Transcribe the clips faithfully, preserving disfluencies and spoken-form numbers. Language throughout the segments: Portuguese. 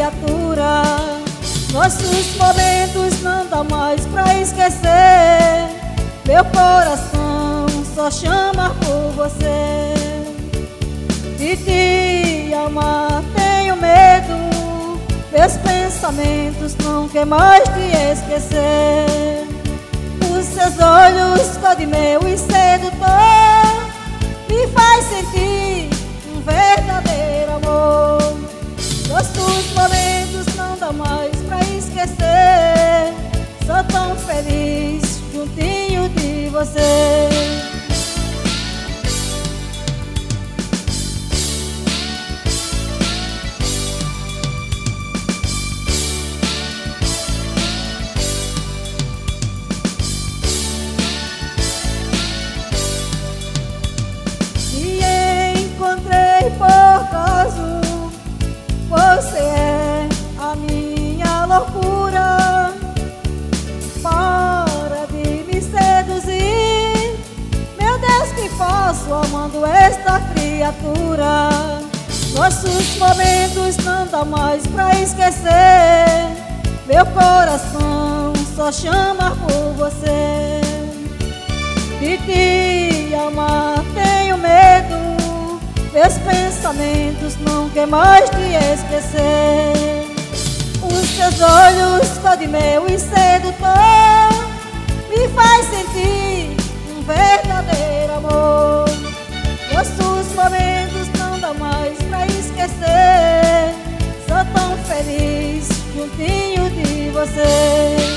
criatura. Nossos momentos não dá mais pra esquecer. Meu coração só chama por você. De te amar tenho medo, meus pensamentos não querem mais te esquecer. Os seus olhos cor de mel e sedutor me faz sentir um verdadeiro amor. Nossos momentos não dá mais pra esquecer. Sou tão feliz juntinho de você. Por causa, você é a minha loucura. Para de me seduzir, meu Deus, que faço amando esta criatura? Nossos momentos não dá mais pra esquecer. Meu coração só chama por você. De te amar tenho medo, meus pensamentos não querem mais te esquecer. Os seus olhos cor de mel e sedutor me faz sentir um verdadeiro amor. Nossos momentos não dá mais pra esquecer. Sou tão feliz juntinho de você.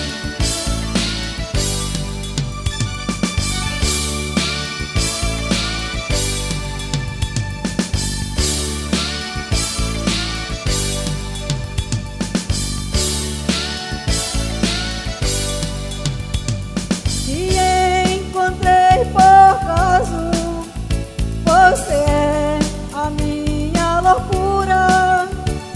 Por causa, você é a minha loucura.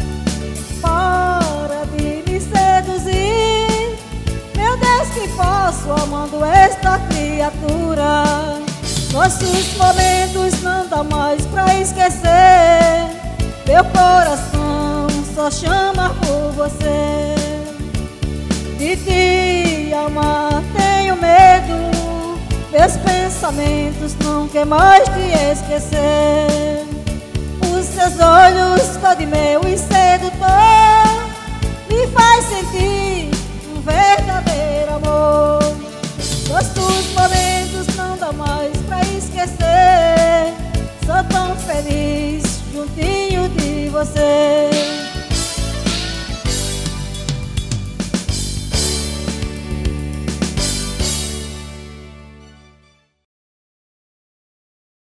Para de me seduzir, meu Deus, que faço amando esta criatura? Nossos momentos não dá mais pra esquecer. Meu coração só chama por você. De te amar tenho medo, meus pensamentos não querem mais te esquecer. Os seus olhos cor de mel e sedutor me faz sentir um verdadeiro amor. Nossos momentos não dá mais pra esquecer. Sou tão feliz juntinho de você.